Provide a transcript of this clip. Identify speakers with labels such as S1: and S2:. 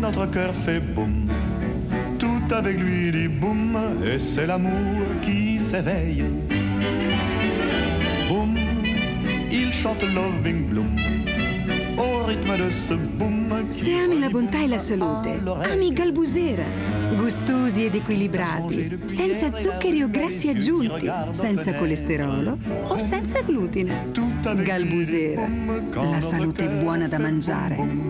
S1: notre cœur fait boum. Tout avec lui dit boum, et c'est l'amour qui s'éveille. Boum, il chante Loving Bloom au ritmo de ce boom.
S2: Se ami la bontà e la salute, ami Galbusera. Gustosi ed equilibrati, senza zuccheri o grassi aggiunti, senza colesterolo o senza glutine. Galbusera, la salute buona da mangiare.